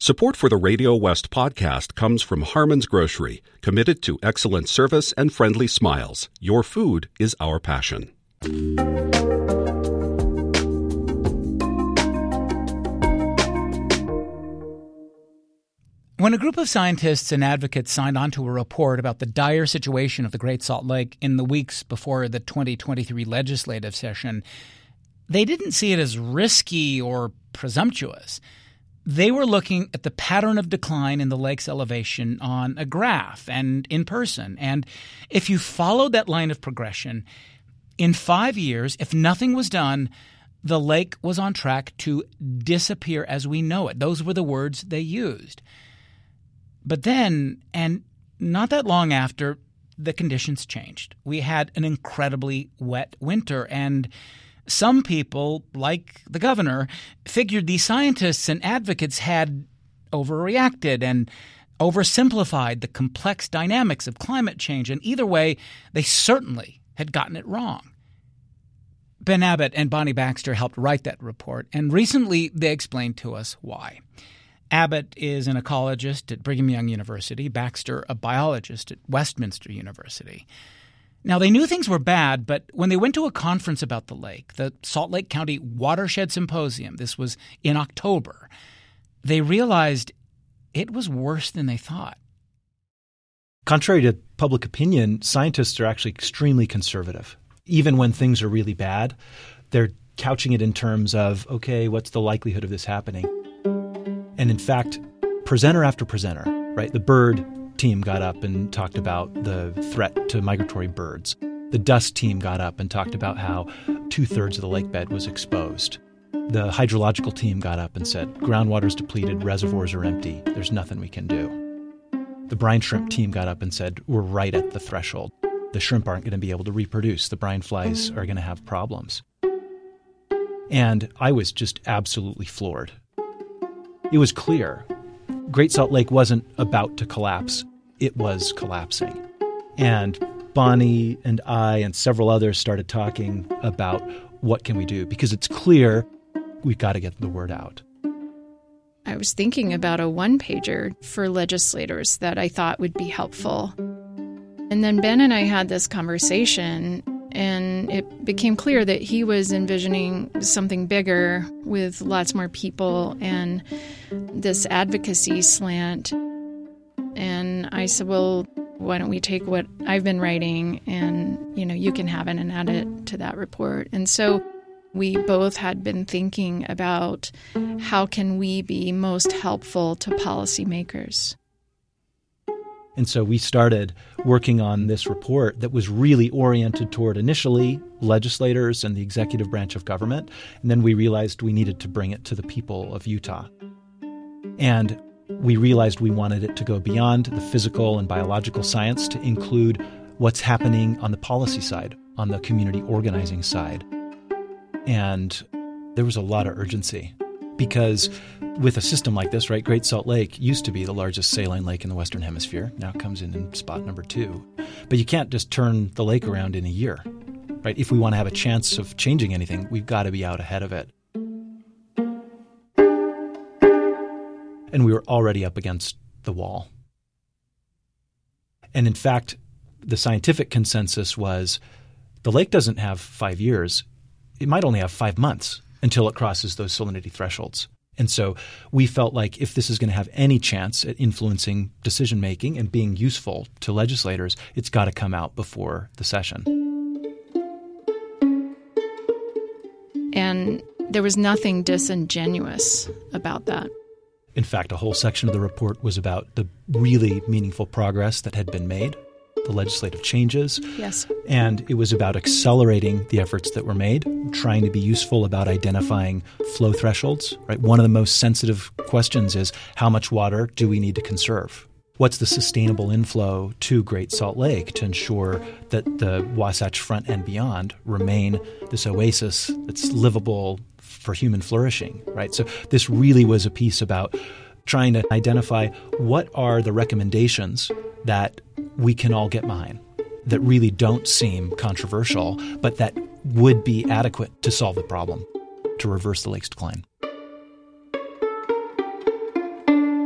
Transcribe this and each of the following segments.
Support for the Radio West podcast comes from Harmon's Grocery, committed to excellent service and friendly smiles. Your food is our passion. When a group of scientists and advocates signed on to a report about the dire situation of the Great Salt Lake in the weeks before the 2023 legislative session, they didn't see it as risky or presumptuous. They were looking at the pattern of decline in the lake's elevation on a graph and in person. And if you followed that line of progression, in 5 years, if nothing was done, the lake was on track to disappear as we know it. Those were the words they used. But then, and not that long after, the conditions changed. We had an incredibly wet winter, and some people, like the governor, figured these scientists and advocates had overreacted and oversimplified the complex dynamics of climate change. And either way, they certainly had gotten it wrong. Ben Abbott and Bonnie Baxter helped write that report, and recently they explained to us why. Abbott is an ecologist at Brigham Young University, Baxter a biologist at Westminster University. Now, they knew things were bad, but when they went to a conference about the lake, the Salt Lake County Watershed Symposium, this was in October, they realized it was worse than they thought. Contrary to public opinion, scientists are actually extremely conservative. Even when things are really bad, they're couching it in terms of, okay, what's the likelihood of this happening? And in fact, presenter after presenter, right? The bird team got up and talked about the threat to migratory birds. The dust team got up and talked about how 2/3 of the lake bed was exposed. The hydrological team got up and said, groundwater's depleted, reservoirs are empty, there's nothing we can do. The brine shrimp team got up and said, we're right at the threshold. The shrimp aren't going to be able to reproduce. The brine flies are going to have problems. And I was just absolutely floored. It was clear. Great Salt Lake wasn't about to collapse. It was collapsing. And Bonnie and I and several others started talking about what can we do, because it's clear we've got to get the word out. I was thinking about a one-pager for legislators that I thought would be helpful. And then Ben and I had this conversation, and it became clear that he was envisioning something bigger with lots more people and this advocacy slant. And I said, well, why don't we take what I've been writing and, you can have it and add it to that report. And so we both had been thinking about how can we be most helpful to policymakers. And so we started working on this report that was really oriented toward initially legislators and the executive branch of government. And then we realized we needed to bring it to the people of Utah. And we realized we wanted it to go beyond the physical and biological science to include what's happening on the policy side, on the community organizing side. And there was a lot of urgency because with a system like this, right, Great Salt Lake used to be the largest saline lake in the Western Hemisphere. Now it comes in spot number 2. But you can't just turn the lake around in a year, right? If we want to have a chance of changing anything, we've got to be out ahead of it. And we were already up against the wall. And in fact, the scientific consensus was the lake doesn't have 5 years. It might only have 5 months until it crosses those salinity thresholds. And so we felt like if this is going to have any chance at influencing decision-making and being useful to legislators, it's got to come out before the session. And there was nothing disingenuous about that. In fact, a whole section of the report was about the really meaningful progress that had been made, the legislative changes. Yes. And it was about accelerating the efforts that were made, trying to be useful about identifying flow thresholds, right? One of the most sensitive questions is how much water do we need to conserve? What's the sustainable inflow to Great Salt Lake to ensure that the Wasatch Front and beyond remain this oasis that's livable for human flourishing, right? So this really was a piece about trying to identify what are the recommendations that we can all get behind, that really don't seem controversial, but that would be adequate to solve the problem, to reverse the lake's decline.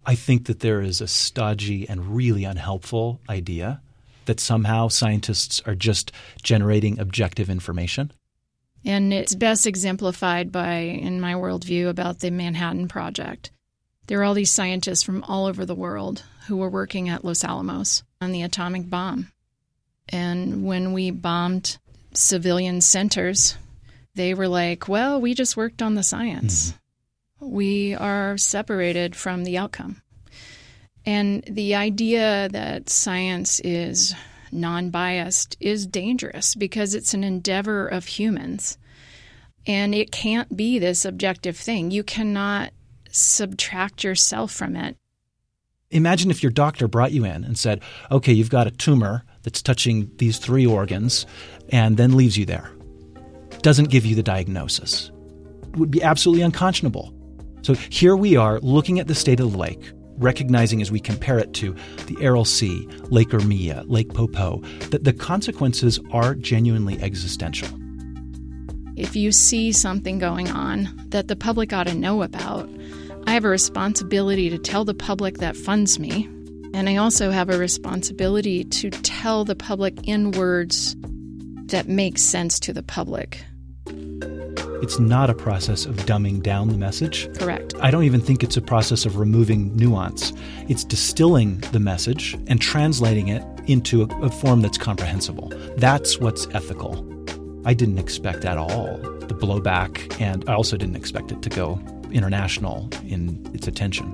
I think that there is a stodgy and really unhelpful idea that somehow scientists are just generating objective information. And it's best exemplified by, in my worldview, about the Manhattan Project. There are all these scientists from all over the world who were working at Los Alamos on the atomic bomb. And when we bombed civilian centers, they were like, well, we just worked on the science. We are separated from the outcome. And the idea that science is non-biased is dangerous because it's an endeavor of humans. And it can't be this objective thing. You cannot subtract yourself from it. Imagine if your doctor brought you in and said, okay, you've got a tumor that's touching these 3 organs, and then leaves you there. Doesn't give you the diagnosis. It would be absolutely unconscionable. So here we are looking at the state of the lake, recognizing as we compare it to the Aral Sea, Lake Urmia, Lake Popo, that the consequences are genuinely existential. If you see something going on that the public ought to know about, I have a responsibility to tell the public that funds me, and I also have a responsibility to tell the public in words that make sense to the public. It's not a process of dumbing down the message. Correct. I don't even think it's a process of removing nuance. It's distilling the message and translating it into a form that's comprehensible. That's what's ethical. I didn't expect at all the blowback, and I also didn't expect it to go international in its attention.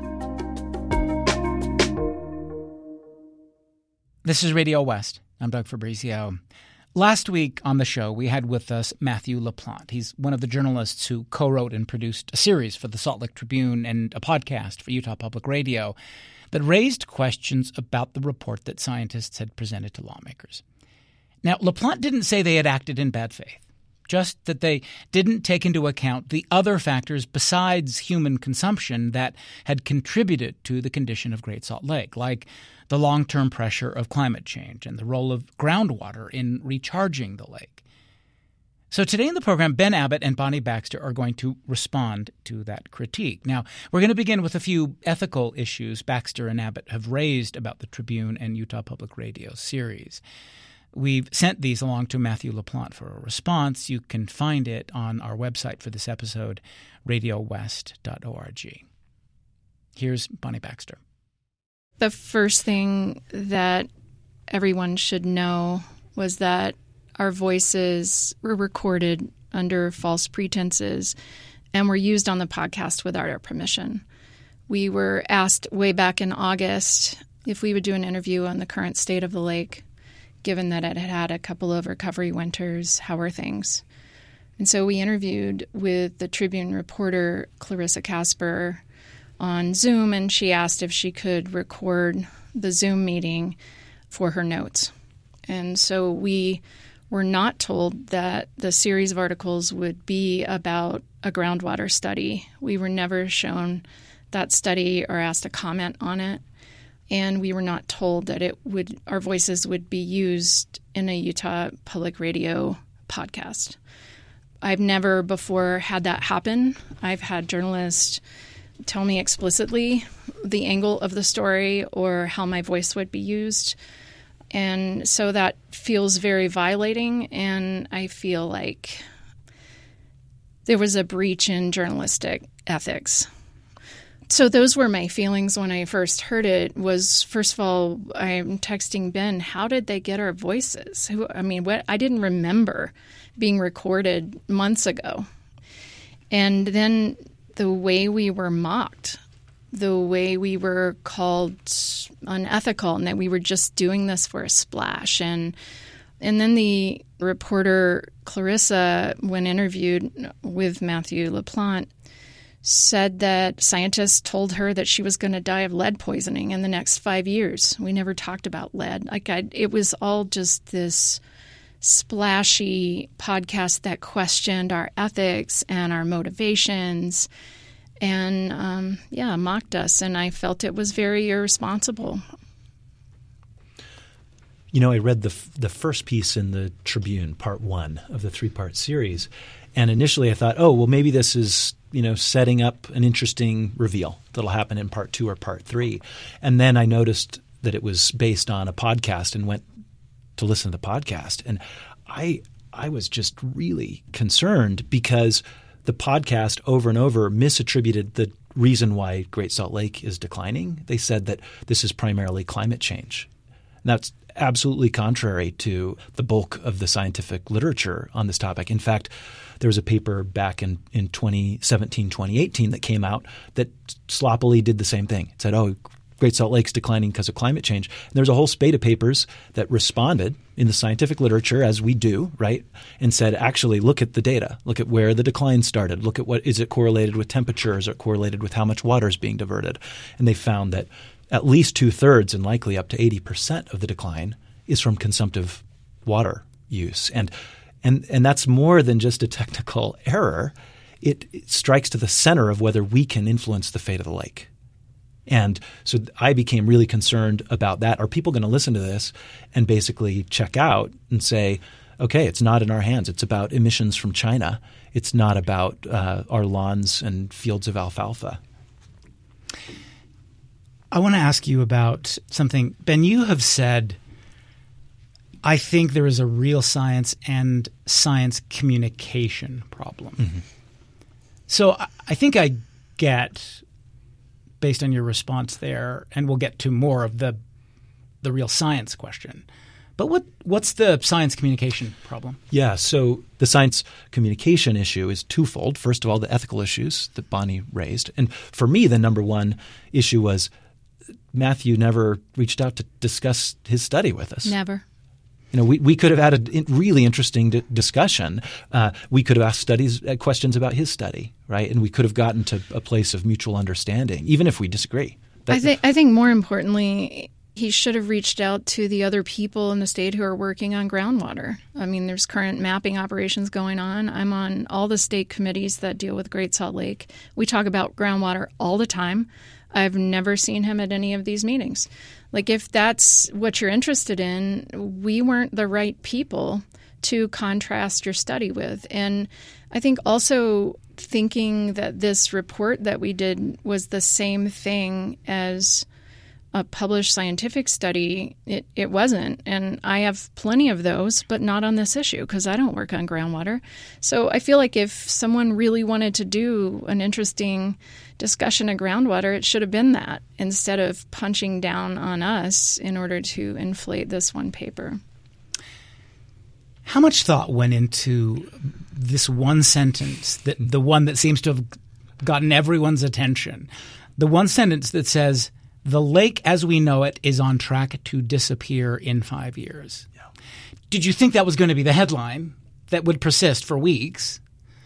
This is Radio West. I'm Doug Fabrizio. Last week on the show, we had with us Matthew LaPlante. He's one of the journalists who co-wrote and produced a series for the Salt Lake Tribune and a podcast for Utah Public Radio that raised questions about the report that scientists had presented to lawmakers. Now, LaPlante didn't say they had acted in bad faith, just that they didn't take into account the other factors besides human consumption that had contributed to the condition of Great Salt Lake, like the long-term pressure of climate change and the role of groundwater in recharging the lake. So today in the program, Ben Abbott and Bonnie Baxter are going to respond to that critique. Now, we're going to begin with a few ethical issues Baxter and Abbott have raised about the Tribune and Utah Public Radio series. We've sent these along to Matthew LaPlante for a response. You can find it on our website for this episode, radiowest.org. Here's Bonnie Baxter. The first thing that everyone should know was that our voices were recorded under false pretenses and were used on the podcast without our permission. We were asked way back in August if we would do an interview on the current state of the lake, given that it had had a couple of recovery winters. How are things? And so we interviewed with the Tribune reporter Clarissa Casper on Zoom, and she asked if she could record the Zoom meeting for her notes. And so we were not told that the series of articles would be about a groundwater study. We were never shown that study or asked to comment on it. And we were not told that our voices would be used in a Utah Public Radio podcast. I've never before had that happen. I've had journalists tell me explicitly the angle of the story or how my voice would be used. And so that feels very violating, and I feel like there was a breach in journalistic ethics. So those were my feelings when I first heard it. Was, first of all, I'm texting Ben, how did they get our voices? I didn't remember being recorded months ago. And then the way we were mocked, the way we were called unethical, and that we were just doing this for a splash. And then the reporter Clarissa, when interviewed with Matthew LaPlante, said that scientists told her that she was going to die of lead poisoning in the next 5 years. We never talked about lead. It was all just this splashy podcast that questioned our ethics and our motivations and, mocked us. And I felt it was very irresponsible. You know, I read the first piece in the Tribune, part 1 of the 3-part series. And initially I thought, maybe this is, setting up an interesting reveal that'll happen in part 2 or part 3. And then I noticed that it was based on a podcast and went to listen to the podcast. And I was just really concerned because the podcast over and over misattributed the reason why Great Salt Lake is declining. They said that this is primarily climate change. And that's absolutely contrary to the bulk of the scientific literature on this topic. In fact, there was a paper back in 2017, 2018 that came out that sloppily did the same thing. It said, Great Salt Lake's declining because of climate change. And there's a whole spate of papers that responded in the scientific literature, as we do, right, and said, actually, look at the data. Look at where the decline started. Look at is it correlated with temperature? Is it correlated with how much water is being diverted? And they found that at least 2/3 and likely up to 80% of the decline is from consumptive water use. And that's more than just a technical error. It strikes to the center of whether we can influence the fate of the lake. And so I became really concerned about that. Are people going to listen to this and basically check out and say, okay, it's not in our hands. It's about emissions from China. It's not about our lawns and fields of alfalfa. I want to ask you about something. Ben, you have said, I think there is a real science and science communication problem. Mm-hmm. So I think I get, based on your response there, and we'll get to more of the real science question. But what's the science communication problem? Yeah, so the science communication issue is twofold. First of all, the ethical issues that Bonnie raised. And for me, the number one issue was Matthew never reached out to discuss his study with us. Never. We could have had a really interesting discussion. We could have asked questions about his study, right? And we could have gotten to a place of mutual understanding, even if we disagree. I think more importantly, he should have reached out to the other people in the state who are working on groundwater. I mean, there's current mapping operations going on. I'm on all the state committees that deal with Great Salt Lake. We talk about groundwater all the time. I've never seen him at any of these meetings. Like, if that's what you're interested in, we weren't the right people to contrast your study with. And I think also thinking that this report that we did was the same thing as a published scientific study, it wasn't. And I have plenty of those, but not on this issue because I don't work on groundwater. So I feel like if someone really wanted to do an interesting discussion of groundwater, it should have been that instead of punching down on us in order to inflate this one paper. How much thought went into this one sentence, the one that seems to have gotten everyone's attention, the one sentence that says, the lake as we know it is on track to disappear in 5 years? Yeah. Did you think that was going to be the headline that would persist for weeks?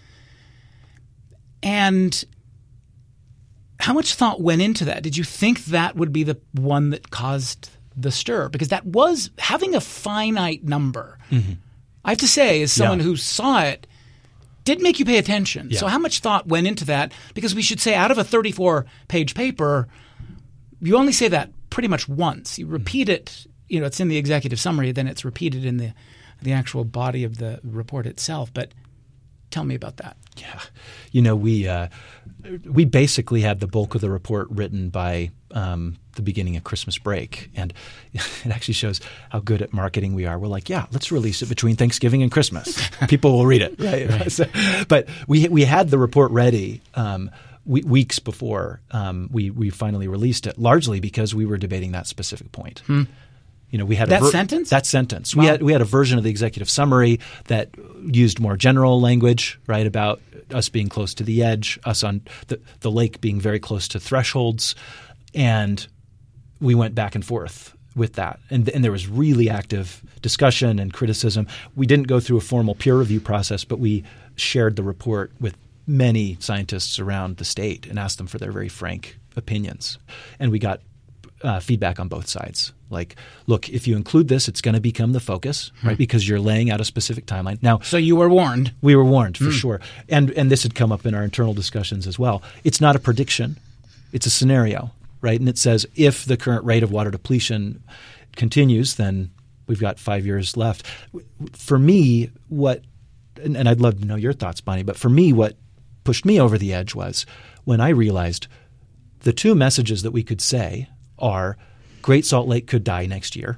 And how much thought went into that? Did you think that would be the one that caused the stir? Because that was having a finite number. Mm-hmm. I have to say, as someone who saw it, did make you pay attention. Yeah. So how much thought went into that? Because we should say out of a 34-page paper, you only say that pretty much once. You repeat it, it's in the executive summary, then it's repeated in the actual body of the report itself. But tell me about that. Yeah. We basically had the bulk of the report written by the beginning of Christmas break. And it actually shows how good at marketing we are. We're like, let's release it between Thanksgiving and Christmas. People will read it. Right. So, but we had the report ready weeks before we finally released it, largely because we were debating that specific point. We had sentence? That sentence. Wow. We had a version of the executive summary that used more general language, right, about us being close to the edge, us on the lake being very close to thresholds, and we went back and forth with that. And there was really active discussion and criticism. We didn't go through a formal peer review process, but we shared the report with many scientists around the state and asked them for their very frank opinions. And we got feedback on both sides. Like, look, if you include this, it's going to become the focus, right? Because you're laying out a specific timeline. Now, so you were warned. We were warned for sure. And this had come up in our internal discussions as well. It's not a prediction. It's a scenario, right? And it says if the current rate of water depletion continues, then we've got 5 years left. For me, and I'd love to know your thoughts, Bonnie, but for me, what pushed me over the edge was when I realized the two messages that we could say are Great Salt Lake could die next year,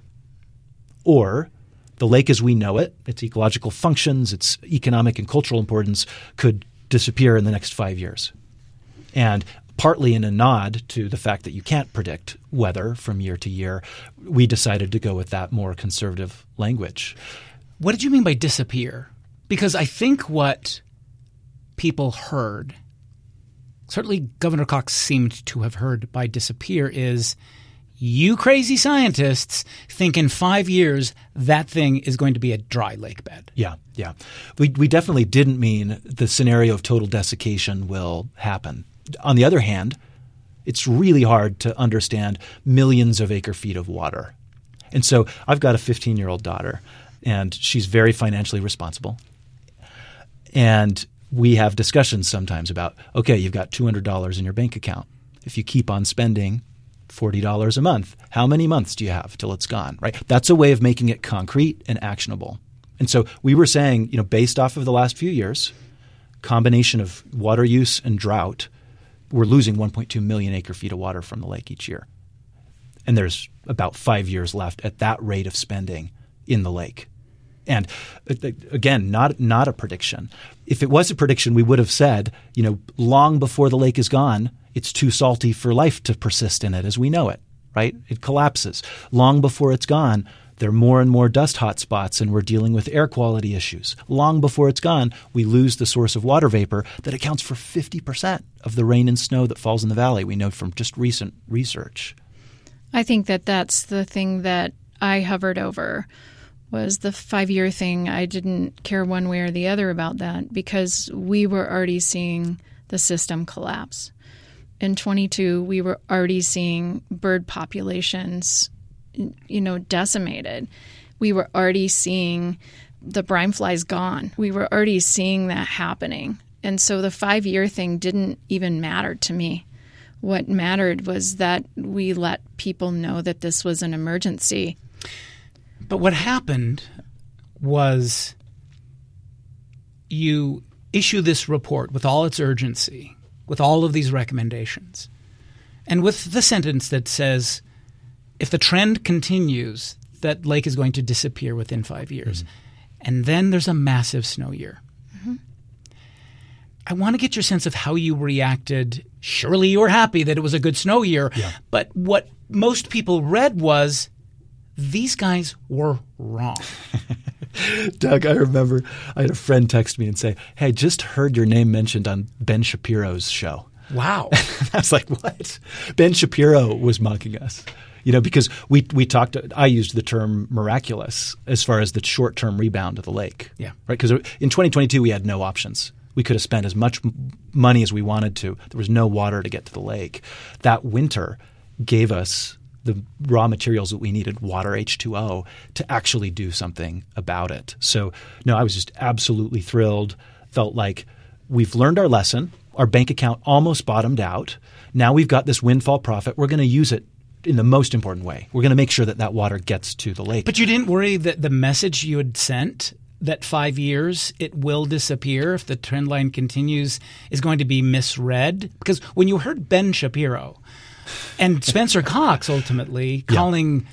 or the lake as we know it, its ecological functions, its economic and cultural importance could disappear in the next 5 years. And partly in a nod to the fact that you can't predict weather from year to year, we decided to go with that more conservative language. What did you mean by disappear? Because I think what people heard, certainly Governor Cox seemed to have heard by disappear, is you crazy scientists think in 5 years that thing is going to be a dry lake bed. Yeah. We definitely didn't mean the scenario of total desiccation will happen. On the other hand, it's really hard to understand millions of acre feet of water. And so I've got a 15-year-old daughter, and she's very financially responsible. And we have discussions sometimes about, okay, you've got $200 in your bank account. If you keep on spending $40 a month, how many months do you have till it's gone, right? That's a way of making it concrete and actionable. And so we were saying, based off of the last few years, combination of water use and drought, we're losing 1.2 million acre feet of water from the lake each year. And there's about 5 years left at that rate of spending in the lake. And again, not a prediction. If it was a prediction, we would have said, long before the lake is gone, it's too salty for life to persist in it as we know it, right? It collapses. Long before it's gone, there are more and more dust hotspots, and we're dealing with air quality issues. Long before it's gone, we lose the source of water vapor that accounts for 50% of the rain and snow that falls in the valley. We know from just recent research. I think that's the thing that I hovered over was the 5-year thing. I didn't care one way or the other about that because we were already seeing the system collapse. In 22, we were already seeing bird populations, decimated. We were already seeing the brine flies gone. We were already seeing that happening. And so the 5-year thing didn't even matter to me. What mattered was that we let people know that this was an emergency. But what happened was you issue this report with all its urgency, with all of these recommendations, and with the sentence that says, if the trend continues, that lake is going to disappear within 5 years. Mm-hmm. And then there's a massive snow year. Mm-hmm. I want to get your sense of how you reacted. Surely you were happy that it was a good snow year. Yeah. But what most people read was these guys were wrong. Doug, I remember I had a friend text me and say, hey, I just heard your name mentioned on Ben Shapiro's show. Wow. I was like, what? Ben Shapiro was mocking us. Because we talked – I used the term miraculous as far as the short-term rebound of the lake. Yeah. Right? Because in 2022 we had no options. We could have spent as much money as we wanted to. There was no water to get to the lake. That winter gave us the raw materials that we needed, water, H2O, to actually do something about it. So, no, I was just absolutely thrilled. Felt like we've learned our lesson. Our bank account almost bottomed out. Now we've got this windfall profit. We're going to use it in the most important way. We're going to make sure that water gets to the lake. But you didn't worry that the message you had sent that 5 years it will disappear if the trend line continues is going to be misread? Because when you heard Ben Shapiro and Spencer Cox ultimately calling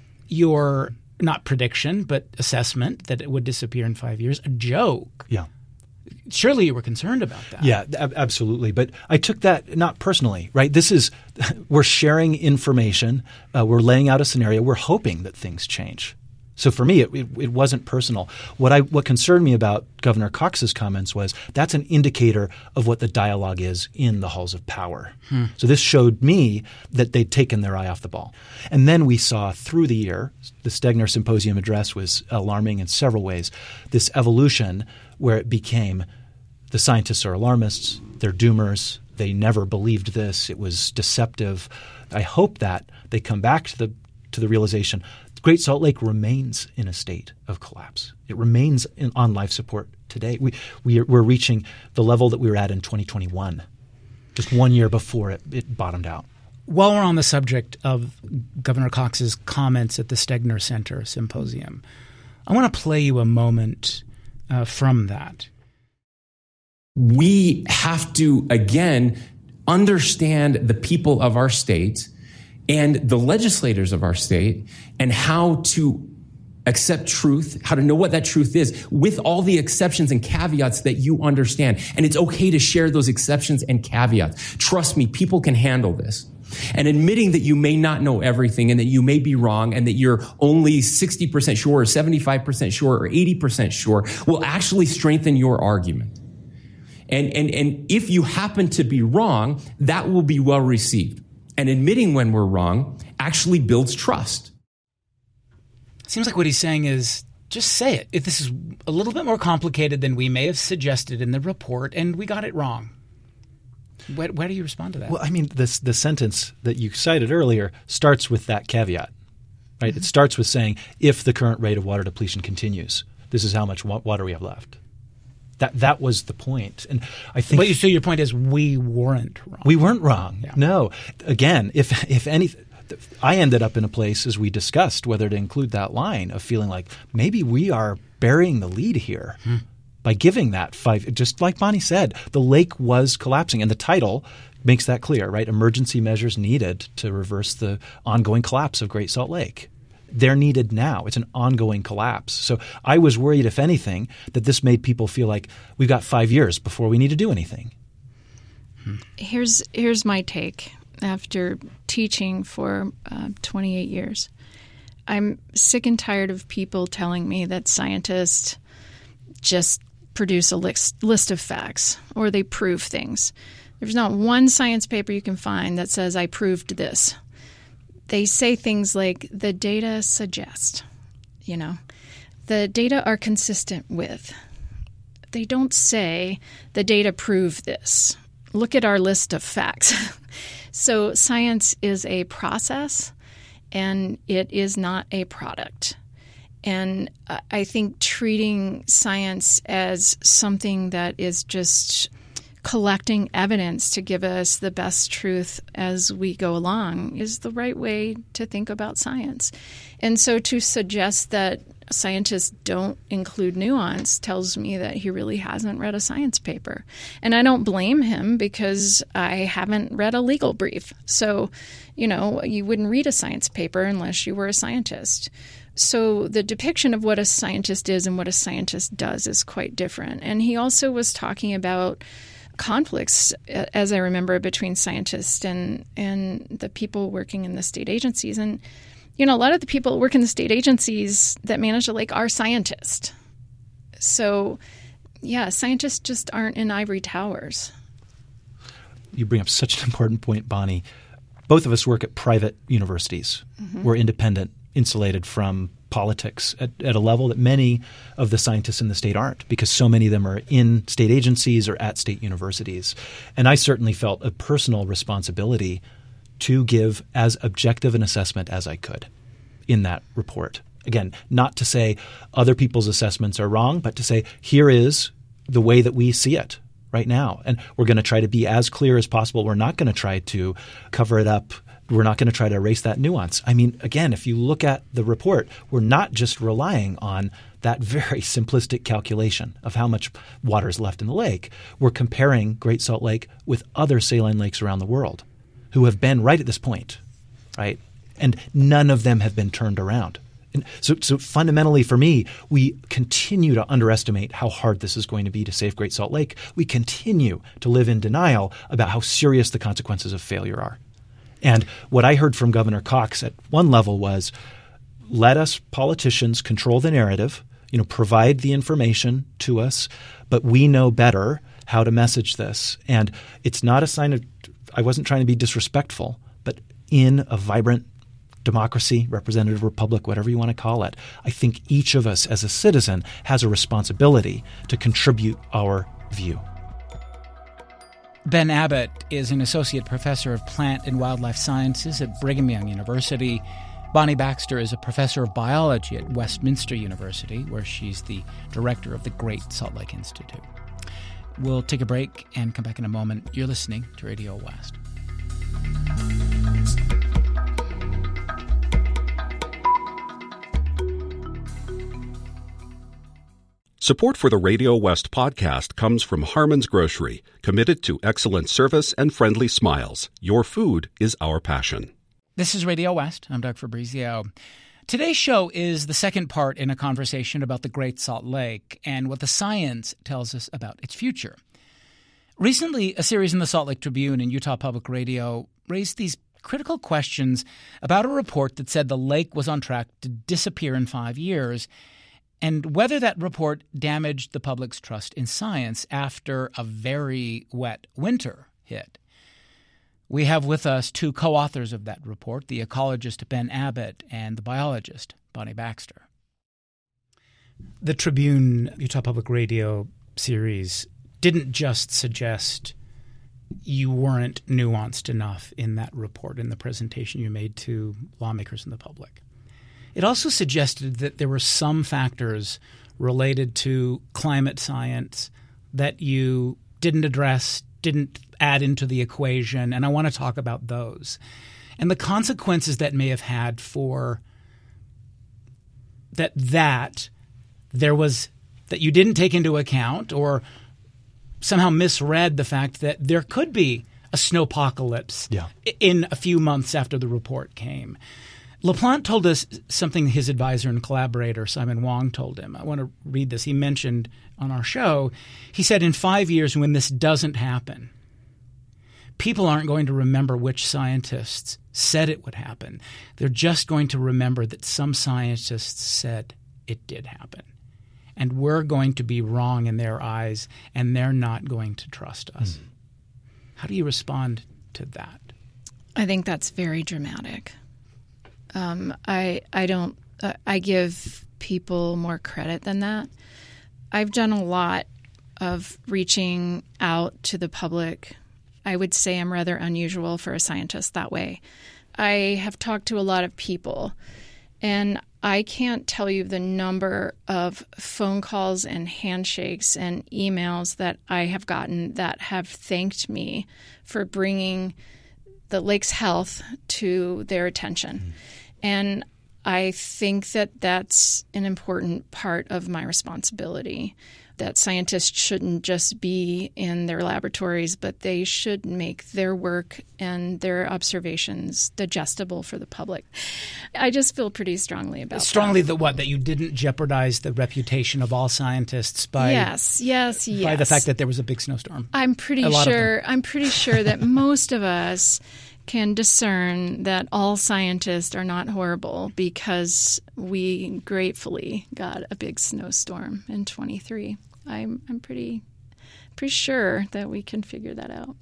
your not prediction but assessment that it would disappear in 5 years a joke. Yeah. Surely you were concerned about that. Yeah, absolutely. But I took that not personally, right? We're sharing information. We're laying out a scenario. We're hoping that things change. So for me, it wasn't personal. What concerned me about Governor Cox's comments was that's an indicator of what the dialogue is in the halls of power. So this showed me that they'd taken their eye off the ball. And then we saw through the year, the Stegner Symposium address was alarming in several ways, this evolution where it became the scientists are alarmists, they're doomers, they never believed this, it was deceptive. I hope that they come back to the realization Great Salt Lake remains in a state of collapse. It remains on life support today. We're reaching the level that we were at in 2021, just 1 year before it bottomed out. While we're on the subject of Governor Cox's comments at the Stegner Center Symposium, I want to play you a moment from that. We have to, again, understand the people of our state and the legislators of our state and how to accept truth, how to know what that truth is with all the exceptions and caveats that you understand. And it's okay to share those exceptions and caveats. Trust me, people can handle this. And admitting that you may not know everything and that you may be wrong and that you're only 60% sure or 75% sure or 80% sure will actually strengthen your argument. And if you happen to be wrong, that will be well received. And admitting when we're wrong actually builds trust. Seems like what he's saying is just say it. If this is a little bit more complicated than we may have suggested in the report, and we got it wrong. Why do you respond to that? Well, I mean, the sentence that you cited earlier starts with that caveat, right? Mm-hmm. It starts with saying, if the current rate of water depletion continues, this is how much water we have left. That was the point. And I think – so your point is we weren't wrong. We weren't wrong. Yeah. No. Again, if anything – I ended up in a place, as we discussed, whether to include that line of feeling like maybe we are burying the lead here by giving that 5 – just like Bonnie said, the lake was collapsing. And the title makes that clear, right? Emergency measures needed to reverse the ongoing collapse of Great Salt Lake. They're needed now. It's an ongoing collapse. So I was worried, if anything, that this made people feel like we've got 5 years before we need to do anything. Here's my take. After teaching for 28 years, I'm sick and tired of people telling me that scientists just produce a list of facts or they prove things. There's not one science paper you can find that says I proved this. They say things like the data suggest, the data are consistent with. They don't say the data prove this. Look at our list of facts. So science is a process, and it is not a product. And I think treating science as something that is just collecting evidence to give us the best truth as we go along is the right way to think about science. And so to suggest that scientists don't include nuance tells me that he really hasn't read a science paper. And I don't blame him because I haven't read a legal brief. So, you wouldn't read a science paper unless you were a scientist. So the depiction of what a scientist is and what a scientist does is quite different. And he also was talking about conflicts, as I remember, between scientists and the people working in the state agencies. And a lot of the people that work in the state agencies that manage the lake are scientists. So, yeah, scientists just aren't in ivory towers. You bring up such an important point, Bonnie. Both of us work at private universities. Mm-hmm. We're independent, insulated from politics at a level that many of the scientists in the state aren't, because so many of them are in state agencies or at state universities. And I certainly felt a personal responsibility to give as objective an assessment as I could in that report. Again, not to say other people's assessments are wrong, but to say here is the way that we see it right now. And we're going to try to be as clear as possible. We're not going to try to cover it up. We're not going to try to erase that nuance. I mean, again, if you look at the report, we're not just relying on that very simplistic calculation of how much water is left in the lake. We're comparing Great Salt Lake with other saline lakes around the world who have been right at this point, right? And none of them have been turned around. And so fundamentally for me, we continue to underestimate how hard this is going to be to save Great Salt Lake. We continue to live in denial about how serious the consequences of failure are. And what I heard from Governor Cox at one level was, let us politicians control the narrative, provide the information to us, but we know better how to message this. And it's not a sign of – I wasn't trying to be disrespectful, but in a vibrant democracy, representative republic, whatever you want to call it, I think each of us as a citizen has a responsibility to contribute our view. Ben Abbott is an associate professor of plant and wildlife sciences at Brigham Young University. Bonnie Baxter is a professor of biology at Westminster University, where she's the director of the Great Salt Lake Institute. We'll take a break and come back in a moment. You're listening to Radio West. Support for the Radio West podcast comes from Harmon's Grocery, committed to excellent service and friendly smiles. Your food is our passion. This is Radio West. I'm Doug Fabrizio. Today's show is the second part in a conversation about the Great Salt Lake and what the science tells us about its future. Recently, a series in the Salt Lake Tribune and Utah Public Radio raised these critical questions about a report that said the lake was on track to disappear in 5 years, and whether that report damaged the public's trust in science after a very wet winter hit. We have with us two co-authors of that report, the ecologist Ben Abbott and the biologist Bonnie Baxter. The Tribune Utah Public Radio series didn't just suggest you weren't nuanced enough in that report, in the presentation you made to lawmakers and the public. It also suggested that there were some factors related to climate science that you didn't address, didn't add into the equation, and I want to talk about those and the consequences that may have had for that you didn't take into account or somehow misread the fact that there could be a snowpocalypse in a few months after the report came. LaPlante told us something his advisor and collaborator, Simon Wong, told him. I want to read this. He mentioned on our show, he said, in 5 years when this doesn't happen, people aren't going to remember which scientists said it would happen. They're just going to remember that some scientists said it did happen. And we're going to be wrong in their eyes, and they're not going to trust us. How do you respond to that? I think that's very dramatic. I give people more credit than that. I've done a lot of reaching out to the public. I would say I'm rather unusual for a scientist that way. I have talked to a lot of people, and I can't tell you the number of phone calls and handshakes and emails that I have gotten that have thanked me for bringing the lake's health to their attention. And I think that that's an important part of my responsibility, that scientists shouldn't just be in their laboratories, but they should make their work and their observations digestible for the public. I just feel pretty strongly about that. Strongly that what? That you didn't jeopardize the reputation of all scientists by by the fact that there was a big snowstorm. I'm pretty sure that most of us can discern that all scientists are not horrible because we gratefully got a big snowstorm in 23. I'm pretty sure that we can figure that out.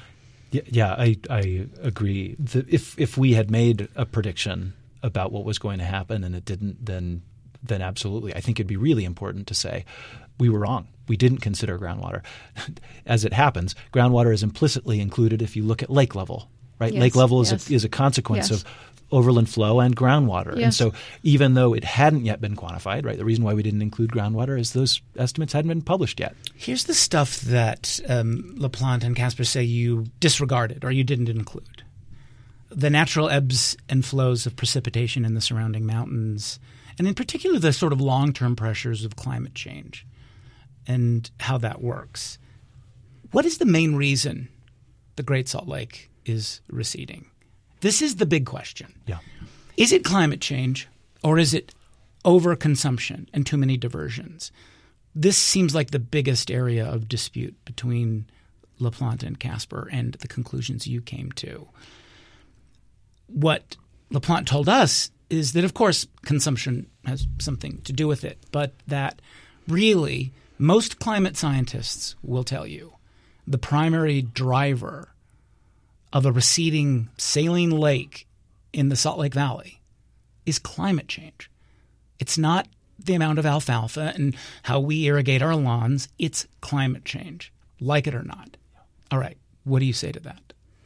Yeah, I agree. If we had made a prediction about what was going to happen and it didn't, then absolutely. I think it'd be really important to say we were wrong. We didn't consider groundwater. As it happens, groundwater is implicitly included if you look at lake level. Right, yes, lake level is a consequence of overland flow and groundwater. Yes. And so even though it hadn't yet been quantified, right, the reason why we didn't include groundwater is those estimates hadn't been published yet. Here's the stuff that LaPlante and Casper say you disregarded or you didn't include. The natural ebbs and flows of precipitation in the surrounding mountains, and in particular the sort of long-term pressures of climate change and how that works. What is the main reason the Great Salt Lake is receding? This is the big question. Yeah. Is it climate change or is it overconsumption and too many diversions? This seems like the biggest area of dispute between LaPlante and Casper and the conclusions you came to. What LaPlante told us is that, of course, consumption has something to do with it, but that really most climate scientists will tell you the primary driver of a receding saline lake in the Salt Lake Valley is climate change. It's not the amount of alfalfa and how we irrigate our lawns. It's climate change, like it or not. All right. What do you say to that?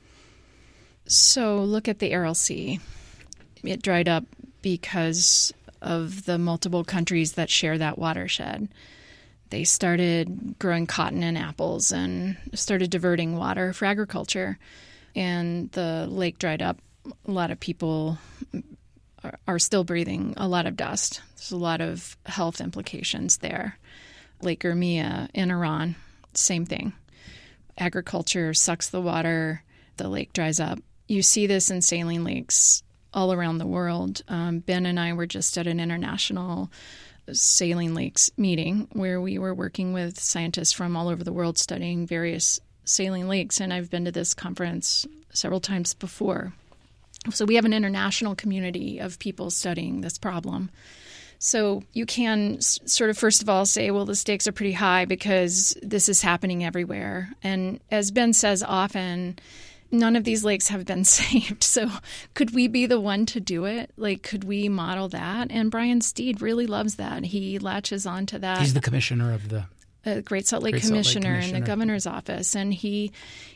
So look at the Aral Sea. It dried up because of the multiple countries that share that watershed. They started growing cotton and apples and started diverting water for agriculture. And the lake dried up. A lot of people are still breathing a lot of dust. There's a lot of health implications there. Lake Urmia in Iran, same thing. Agriculture sucks the water, the lake dries up. You see this in saline lakes all around the world. Ben and I were just at an international saline lakes meeting where we were working with scientists from all over the world studying various saline lakes, and I've been to this conference several times before. So we have an international community of people studying this problem. So you can sort of first of all say, well, the stakes are pretty high because this is happening everywhere. And as Ben says often, none of these lakes have been saved. So could we be the one to do it? Like, could we model that? And Brian Steed really loves that. He latches onto that. He's the commissioner of the Great Salt Lake Commissioner in the governor's office. And he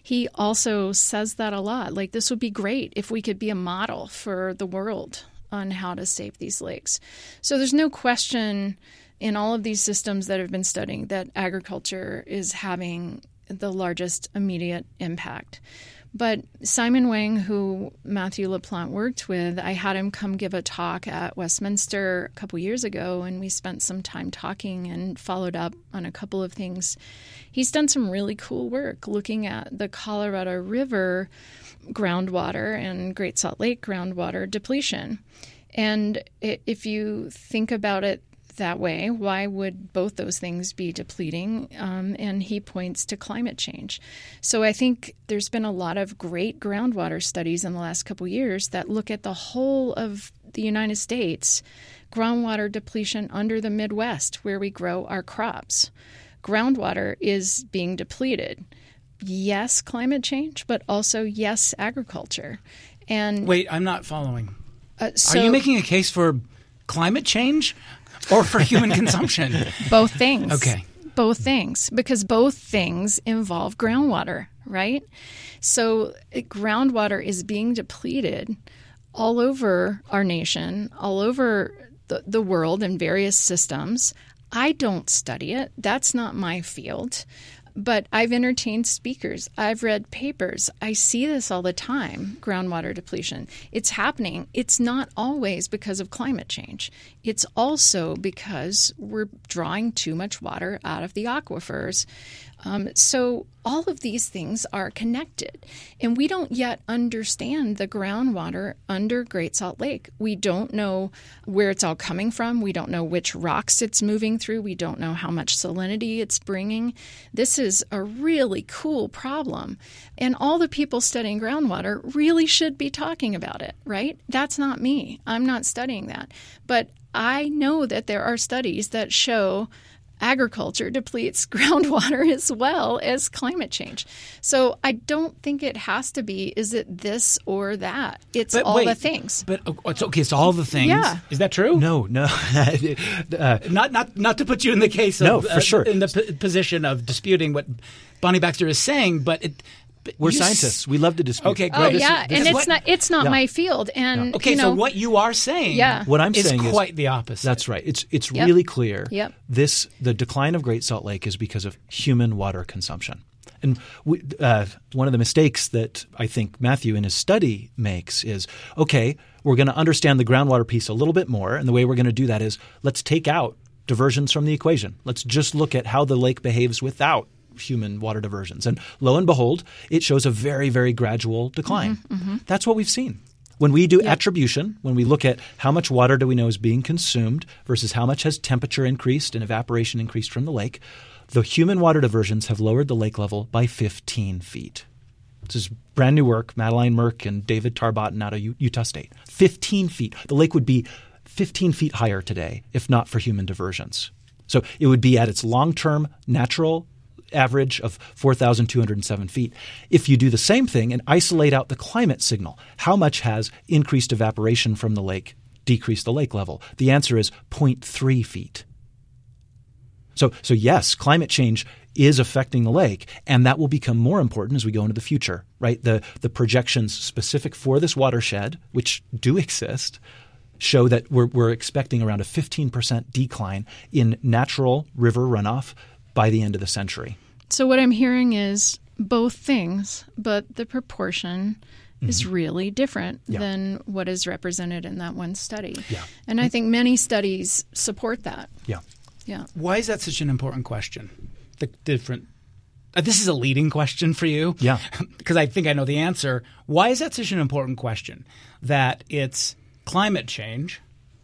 also says that a lot. Like, this would be great if we could be a model for the world on how to save these lakes. So there's no question in all of these systems that have been studying that agriculture is having the largest immediate impact. But Simon Wang, who Matthew LaPlante worked with, I had him come give a talk at Westminster a couple years ago, and we spent some time talking and followed up on a couple of things. He's done some really cool work looking at the Colorado River groundwater and Great Salt Lake groundwater depletion. And if you think about it that way, why would both those things be depleting? And he points to climate change. So I think there's been a lot of great groundwater studies in the last couple of years that look at the whole of the United States, groundwater depletion under the Midwest where we grow our crops. Groundwater is being depleted. Yes, climate change, but also yes, agriculture. And wait, I'm not following. Are you making a case for climate change or for human consumption? Both things. Okay. Both things, because both things involve groundwater, right? So groundwater is being depleted all over our nation, all over the world in various systems. I don't study it. That's not my field. But I've entertained speakers. I've read papers. I see this all the time, groundwater depletion. It's happening. It's not always because of climate change. It's also because we're drawing too much water out of the aquifers. So all of these things are connected. And we don't yet understand the groundwater under Great Salt Lake. We don't know where it's all coming from. We don't know which rocks it's moving through. We don't know how much salinity it's bringing. This is a really cool problem. And all the people studying groundwater really should be talking about it, right? That's not me. I'm not studying that. But I know that there are studies that show agriculture depletes groundwater as well as climate change. So I don't think it has to be, is it this or that? It's the things. But it's okay, it's all the things. Yeah. Is that true? No. Not to put you in the case of no, for sure. In the position of disputing what Bonnie Baxter is saying, but we're scientists. We love to dispute. Okay, great. Oh, yeah, and it's not my field. And okay, so what you are saying, what I'm saying is quite the opposite. That's right. It's really clear. Yep. The decline of Great Salt Lake is because of human water consumption. And one of the mistakes that I think Matthew in his study makes is, okay, we're going to understand the groundwater piece a little bit more, and the way we're going to do that is let's take out diversions from the equation. Let's just look at how the lake behaves without human water diversions. And lo and behold, it shows a very, very gradual decline. Mm-hmm. That's what we've seen. When we do attribution, when we look at how much water do we know is being consumed versus how much has temperature increased and evaporation increased from the lake, the human water diversions have lowered the lake level by 15 feet. This is brand new work, Madeline Merck and David Tarbotten out of Utah State. 15 feet. The lake would be 15 feet higher today if not for human diversions. So it would be at its long-term natural average of 4,207 feet. If you do the same thing and isolate out the climate signal, how much has increased evaporation from the lake decreased the lake level? The answer is 0.3 feet. So yes, climate change is affecting the lake, and that will become more important as we go into the future, right? The projections specific for this watershed, which do exist, show that we're expecting around a 15% decline in natural river runoff by the end of the century. So what I'm hearing is both things, but the proportion is really different than what is represented in that one study. Yeah. And I think many studies support that. Yeah. Yeah. Why is that such an important question? This is a leading question for you. Yeah. Because I think I know the answer. Why is that such an important question? That it's climate change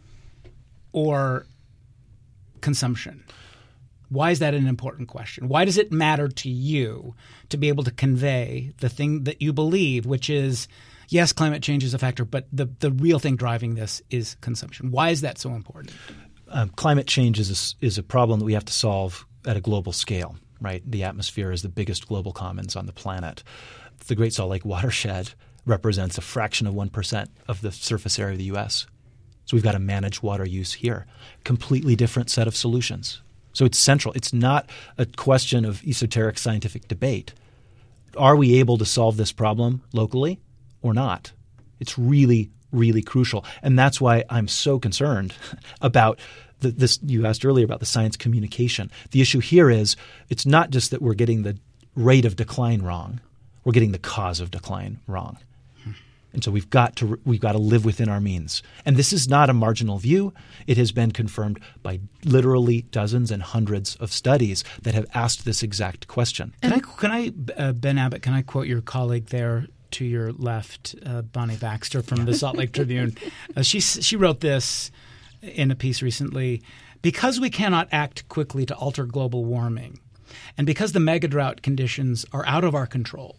or consumption? Why is that an important question? Why does it matter to you to be able to convey the thing that you believe, which is, yes, climate change is a factor, but the real thing driving this is consumption? Why is that so important? Climate change is a problem that we have to solve at a global scale, right? The atmosphere is the biggest global commons on the planet. The Great Salt Lake watershed represents a fraction of 1% of the surface area of the U.S. So we've got to manage water use here. Completely different set of solutions. So it's central. It's not a question of esoteric scientific debate. Are we able to solve this problem locally or not? It's really, really crucial. And that's why I'm so concerned about this. You asked earlier about the science communication. The issue here is it's not just that we're getting the rate of decline wrong. We're getting the cause of decline wrong. And so we've got to live within our means. And this is not a marginal view. It has been confirmed by literally dozens and hundreds of studies that have asked this exact question. Can I Ben Abbott, can I quote your colleague there to your left, Bonnie Baxter from the Salt Lake Tribune? She wrote this in a piece recently. Because we cannot act quickly to alter global warming, and because the megadrought conditions are out of our control,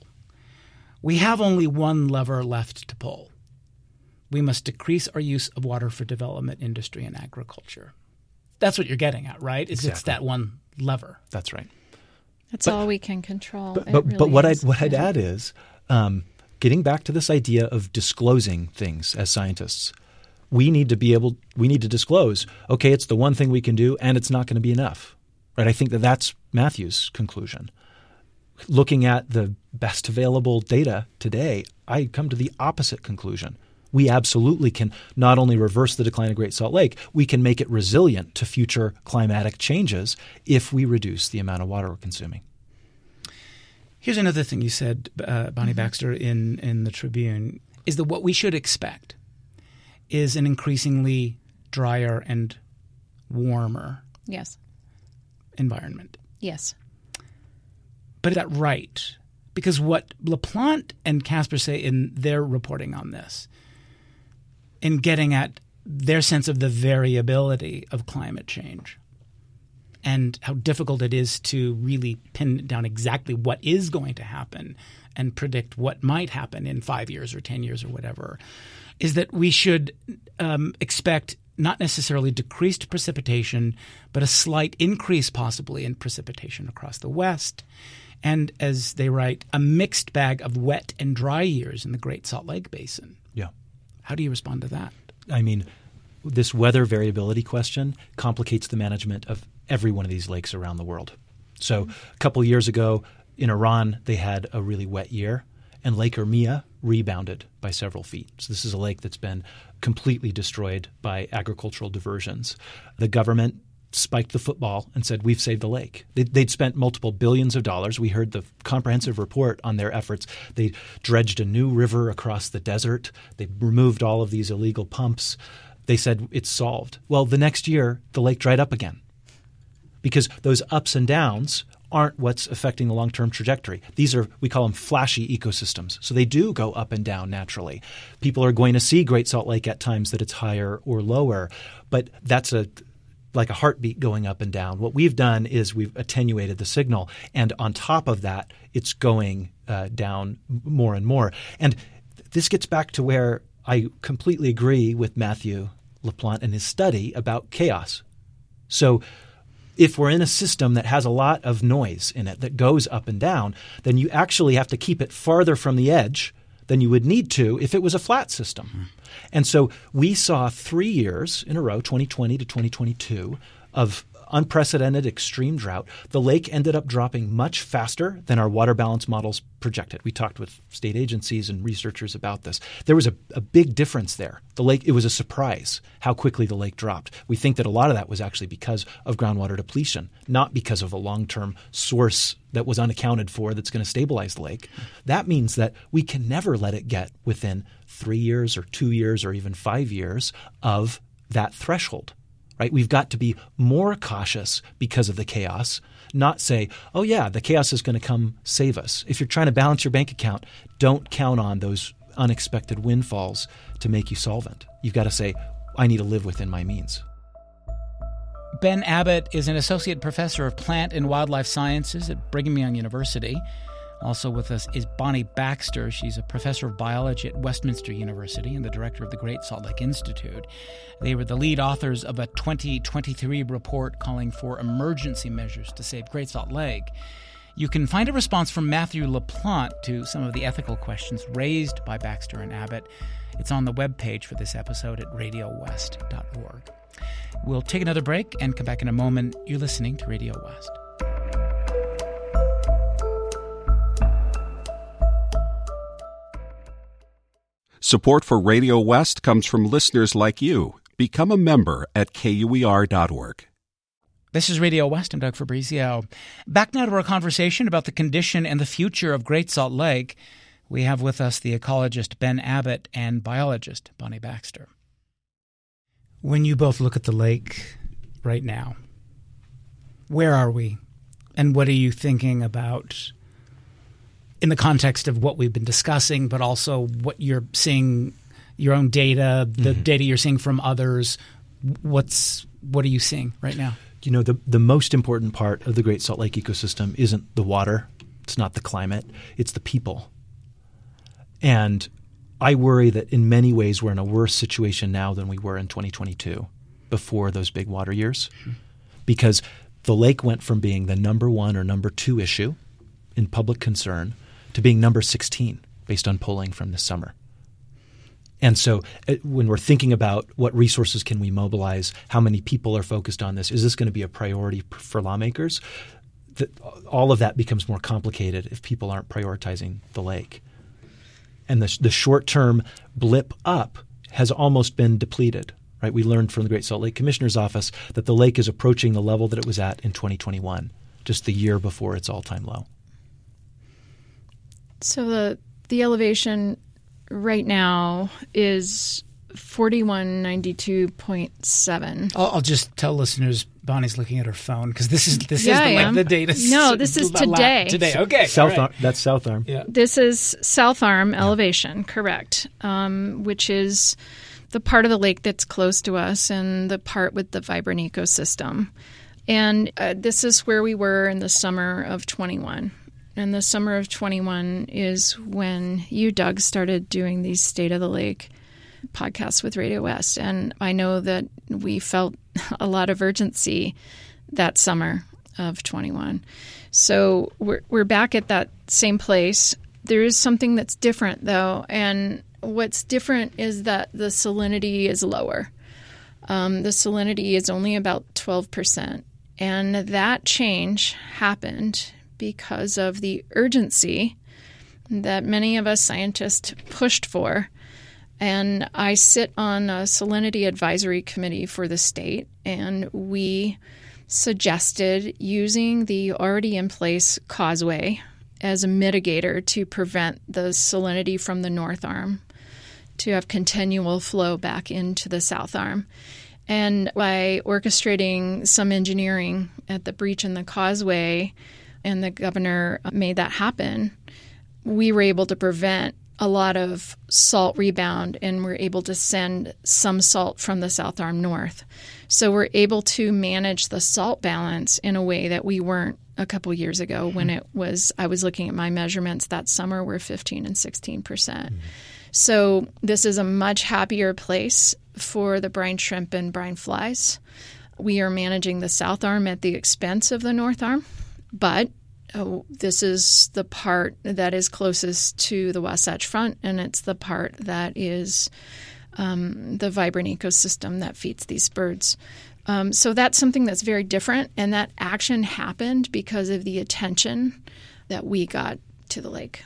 we have only one lever left to pull. We must decrease our use of water for development, industry, and agriculture. That's what you're getting at, right? It's that one lever. That's right. That's all we can control. But what I'd add is getting back to this idea of disclosing things as scientists. We need to disclose, okay, it's the one thing we can do and it's not going to be enough. Right? I think that's Matthew's conclusion. Looking at the best available data today, I come to the opposite conclusion. We absolutely can not only reverse the decline of Great Salt Lake, we can make it resilient to future climatic changes if we reduce the amount of water we're consuming. Here's another thing you said, Bonnie Baxter, in the Tribune, is that what we should expect is an increasingly drier and warmer environment. Yes. But is that right? Because what LaPlante and Casper say in their reporting on this, in getting at their sense of the variability of climate change and how difficult it is to really pin down exactly what is going to happen and predict what might happen in 5 years or 10 years or whatever, is that we should expect not necessarily decreased precipitation, but a slight increase possibly in precipitation across the West. And as they write, a mixed bag of wet and dry years in the Great Salt Lake Basin. Yeah. How do you respond to that? I mean, this weather variability question complicates the management of every one of these lakes around the world. So a couple of years ago in Iran, they had a really wet year, and Lake Urmia rebounded by several feet. So this is a lake that's been completely destroyed by agricultural diversions. The government spiked the football and said, we've saved the lake. They'd spent multiple billions of dollars. We heard the comprehensive report on their efforts. They dredged a new river across the desert. They removed all of these illegal pumps. They said it's solved. Well, the next year, the lake dried up again because those ups and downs aren't what's affecting the long-term trajectory. These are, we call them flashy ecosystems. So they do go up and down naturally. People are going to see Great Salt Lake at times that it's higher or lower, but that's like a heartbeat going up and down. What we've done is we've attenuated the signal, and on top of that, it's going down more and more. And this gets back to where I completely agree with Matthew LaPlante and his study about chaos. So if we're in a system that has a lot of noise in it that goes up and down, then you actually have to keep it farther from the edge than you would need to if it was a flat system. Mm-hmm. And so we saw 3 years in a row, 2020 to 2022, of unprecedented extreme drought. The lake ended up dropping much faster than our water balance models projected. We talked with state agencies and researchers about this. There was a big difference there. The lake, it was a surprise how quickly the lake dropped. We think that a lot of that was actually because of groundwater depletion, not because of a long-term source that was unaccounted for that's going to stabilize the lake. That means that we can never let it get within 3 years or 2 years or even 5 years of that threshold. right? We've got to be more cautious because of the chaos, not say, oh yeah, the chaos is going to come save us. If you're trying to balance your bank account, don't count on those unexpected windfalls to make you solvent. You've got to say, I need to live within my means. Ben Abbott is an associate professor of plant and wildlife sciences at Brigham Young University. Also with us is Bonnie Baxter. She's a professor of biology at Westminster University and the director of the Great Salt Lake Institute. They were the lead authors of a 2023 report calling for emergency measures to save Great Salt Lake. You can find a response from Matthew LaPlante to some of the ethical questions raised by Baxter and Abbott. It's on the webpage for this episode at radiowest.org. We'll take another break and come back in a moment. You're listening to Radio West. Support for Radio West comes from listeners like you. Become a member at KUER.org. This is Radio West. I'm Doug Fabrizio. Back now to our conversation about the condition and the future of Great Salt Lake. We have with us the ecologist Ben Abbott and biologist Bonnie Baxter. When you both look at the lake right now, where are we? And what are you thinking about in the context of what we've been discussing, but also what you're seeing, your own data, the data you're seeing from others? What are you seeing right now? You know, the most important part of the Great Salt Lake ecosystem isn't the water. It's not the climate. It's the people. And I worry that in many ways we're in a worse situation now than we were in 2022 before those big water years, because the lake went from being the number one or number two issue in public concern to being number 16 based on polling from this summer. And so when we're thinking about what resources can we mobilize, how many people are focused on this, is this going to be a priority for lawmakers? All of that becomes more complicated if people aren't prioritizing the lake. And the short-term blip up has almost been depleted, right? We learned from the Great Salt Lake Commissioner's Office that the lake is approaching the level that it was at in 2021, just the year before its all-time low. So the elevation right now is 4192.7. I'll just tell listeners Bonnie's looking at her phone because this is the data. No, this is today. Today, okay. That's South Arm. Yeah. This is South Arm elevation, correct, which is the part of the lake that's close to us and the part with the vibrant ecosystem. And this is where we were in the summer of 21. And the summer of 21 is when you, Doug, started doing these State of the Lake podcasts with Radio West. And I know that we felt a lot of urgency that summer of 21. So we're back at that same place. There is something that's different, though. And what's different is that the salinity is lower. The salinity is only about 12%. And that change happened because of the urgency that many of us scientists pushed for. And I sit on a salinity advisory committee for the state, and we suggested using the already in place causeway as a mitigator to prevent the salinity from the North Arm to have continual flow back into the South Arm. And by orchestrating some engineering at the breach in the causeway, and the governor made that happen, we were able to prevent a lot of salt rebound, and we're able to send some salt from the South Arm north. So we're able to manage the salt balance in a way that we weren't a couple years ago when I was looking at my measurements that summer were 15 and 16%. So this is a much happier place for the brine shrimp and brine flies. We are managing the South Arm at the expense of the North Arm. But this is the part that is closest to the Wasatch Front, and it's the part that is the vibrant ecosystem that feeds these birds. So that's something that's very different, and that action happened because of the attention that we got to the lake.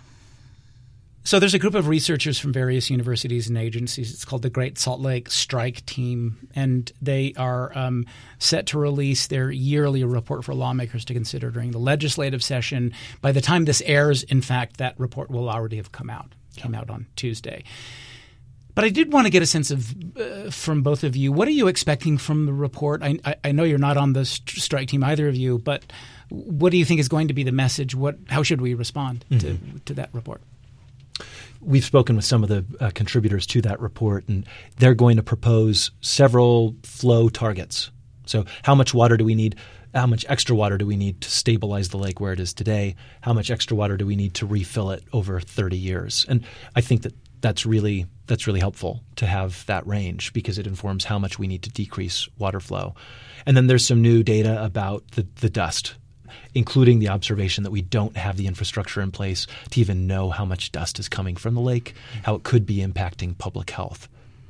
So there's a group of researchers from various universities and agencies. It's called the Great Salt Lake Strike Team, and they are set to release their yearly report for lawmakers to consider during the legislative session. By the time this airs, in fact, that report will already have come out. Came out on Tuesday. But I did want to get a sense of from both of you, what are you expecting from the report? I know you're not on the strike team, either of you, but what do you think is going to be the message? How should we respond to that report? We've spoken with some of the contributors to that report, and they're going to propose several flow targets. So how much water do we need? How much extra water do we need to stabilize the lake where it is today? How much extra water do we need to refill it over 30 years? And I think that's really helpful to have that range, because it informs how much we need to decrease water flow. And then there's some new data about the dust, including the observation that we don't have the infrastructure in place to even know how much dust is coming from the lake, how it could be impacting public health.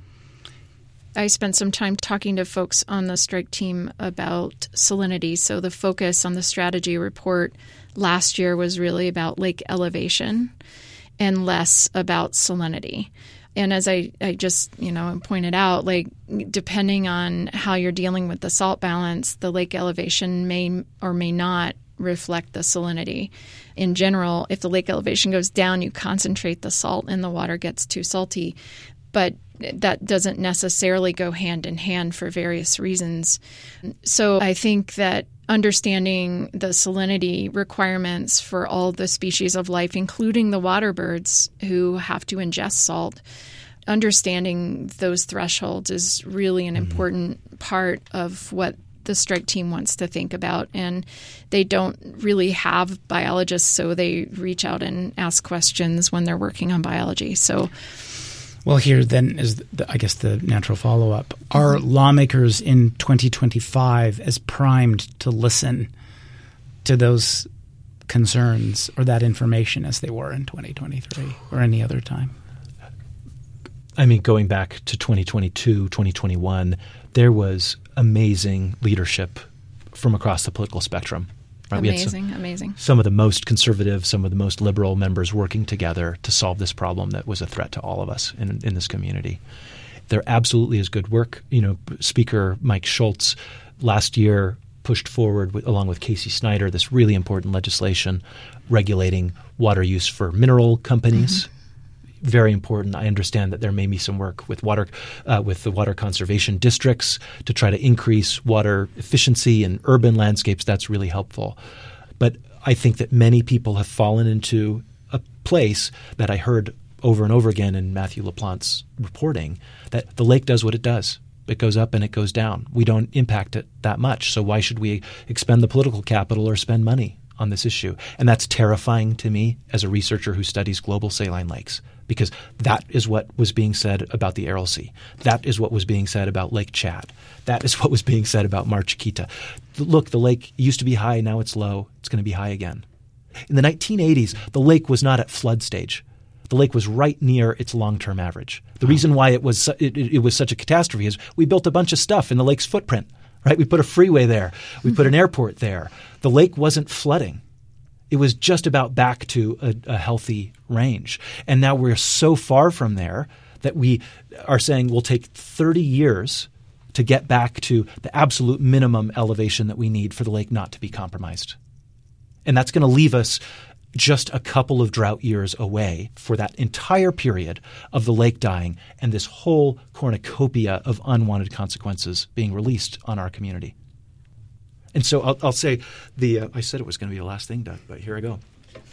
I spent some time talking to folks on the strike team about salinity. So the focus on the strategy report last year was really about lake elevation and less about salinity. And as I just, pointed out, like, depending on how you're dealing with the salt balance, the lake elevation may or may not reflect the salinity. In general, if the lake elevation goes down, you concentrate the salt and the water gets too salty. But that doesn't necessarily go hand in hand for various reasons. So I think that understanding the salinity requirements for all the species of life, including the water birds who have to ingest salt, understanding those thresholds is really an important part of what the strike team wants to think about. And they don't really have biologists, so they reach out and ask questions when they're working on biology. So, well, here then is, the natural follow-up. Are lawmakers in 2025 as primed to listen to those concerns or that information as they were in 2023 or any other time? I mean, going back to 2022, 2021, there was amazing leadership from across the political spectrum. Right? Amazing. Some of the most conservative, some of the most liberal members working together to solve this problem that was a threat to all of us in this community. There absolutely is good work. Speaker Mike Schultz last year pushed forward, along with Casey Snyder, this really important legislation regulating water use for mineral companies. Very important. I understand that there may be some work with the water conservation districts to try to increase water efficiency in urban landscapes. That's really helpful. But I think that many people have fallen into a place that I heard over and over again in Matthew LaPlante's reporting, that the lake does what it does. It goes up and it goes down. We don't impact it that much. So why should we expend the political capital or spend money on this issue? And that's terrifying to me as a researcher who studies global saline lakes, because that is what was being said about the Aral Sea. That is what was being said about Lake Chad. That is what was being said about Mar Chiquita. Look, the lake used to be high. Now it's low. It's going to be high again. In the 1980s, the lake was not at flood stage. The lake was right near its long-term average. The reason why it was such a catastrophe is we built a bunch of stuff in the lake's footprint. Right? We put a freeway there. We put an airport there. The lake wasn't flooding. It was just about back to a healthy range. And now we're so far from there that we are saying we'll take 30 years to get back to the absolute minimum elevation that we need for the lake not to be compromised. And that's going to leave us just a couple of drought years away for that entire period of the lake dying and this whole cornucopia of unwanted consequences being released on our community. And so I'll say I said it was going to be the last thing, Doug, but here I go.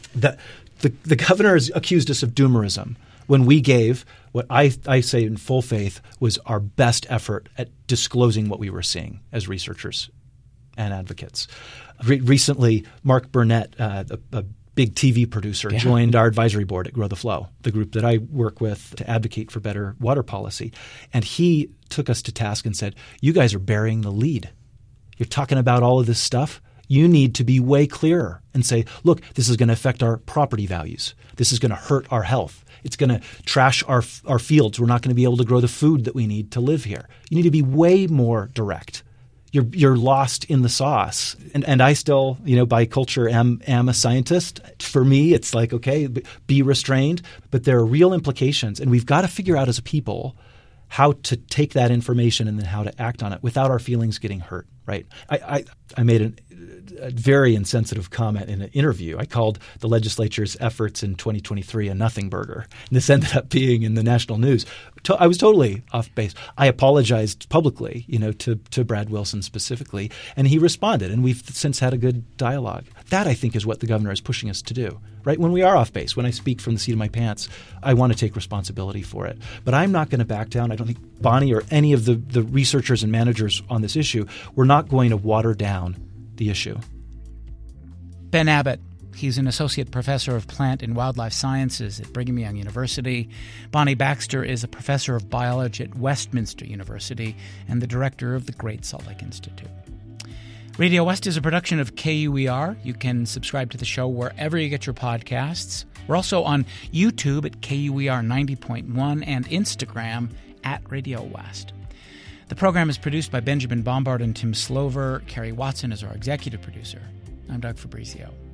The governor has accused us of doomerism when we gave what I say in full faith was our best effort at disclosing what we were seeing as researchers and advocates. Recently, Mark Burnett, a big TV producer, joined our advisory board at Grow the Flow, the group that I work with to advocate for better water policy. And he took us to task and said, you guys are burying the lead. You're talking about all of this stuff. You need to be way clearer and say, look, this is going to affect our property values. This is going to hurt our health. It's going to trash our fields. We're not going to be able to grow the food that we need to live here. You need to be way more direct. You're lost in the sauce. And I still, by culture am a scientist. For me, it's like, okay, be restrained. But there are real implications. And we've got to figure out as a people how to take that information and then how to act on it without our feelings getting hurt, right? I made a very insensitive comment in an interview. I called the legislature's efforts in 2023 a nothing burger. And this ended up being in the national news. I was totally off base. I apologized publicly, to Brad Wilson specifically, and he responded, and we've since had a good dialogue. That, I think, is what the governor is pushing us to do, right? When we are off base, when I speak from the seat of my pants, I want to take responsibility for it. But I'm not going to back down. I don't think Bonnie or any of the researchers and managers on this issue, we're not going to water down the issue. Ben Abbott. He's an associate professor of plant and wildlife sciences at Brigham Young University. Bonnie Baxter is a professor of biology at Westminster University and the director of the Great Salt Lake Institute. Radio West is a production of KUER. You can subscribe to the show wherever you get your podcasts. We're also on YouTube at KUER 90.1 and Instagram at Radio West. The program is produced by Benjamin Bombard and Tim Slover. Carrie Watson is our executive producer. I'm Doug Fabrizio.